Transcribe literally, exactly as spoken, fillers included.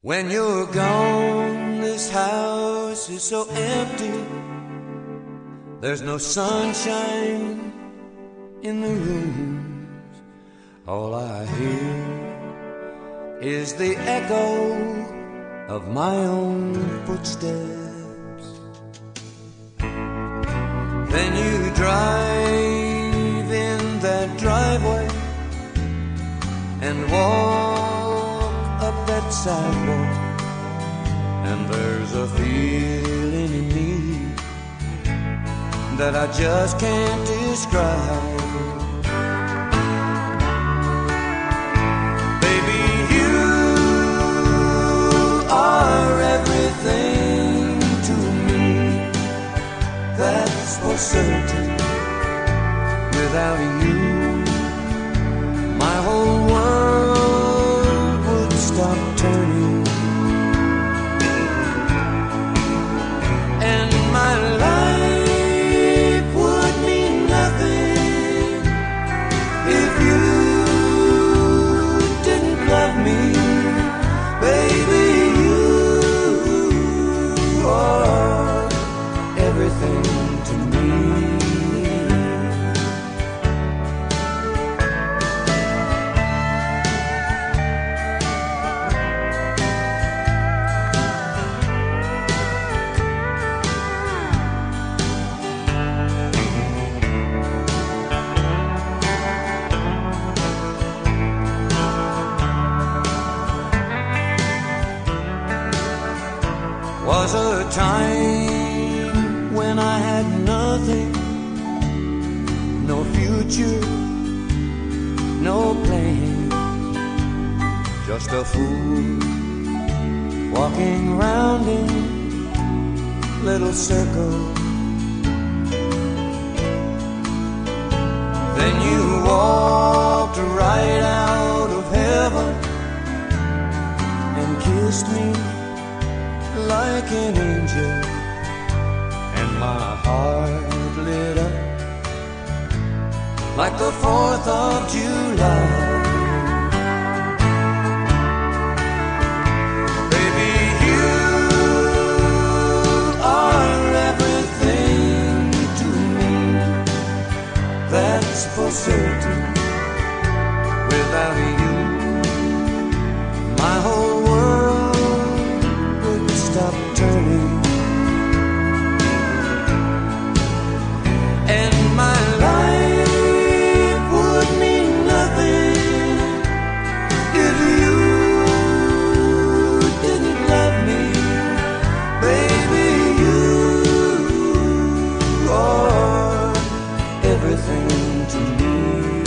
When you're gone, this house is so empty. There's no sunshine in the rooms. All I hear is the echo of my own footsteps. Then you drive in that driveway and walk up that sidewalk, and there's a feeling in me that I just can't describe. Baby, you are everything to me, that's for certain. Without you, my whole world would stop turning, and my life would mean nothing if you didn't love me. Baby, you are everything to me. Was a time when I had nothing, no future, no plan, just a fool walking round in little circles. Then you walked right out of heaven and kissed me like an angel, and my heart lit up like the fourth of July. Baby, you are everything to me, that's for certain. Without you, my whole world stop turning, and my life would mean nothing if you didn't love me. Baby, you are everything to me.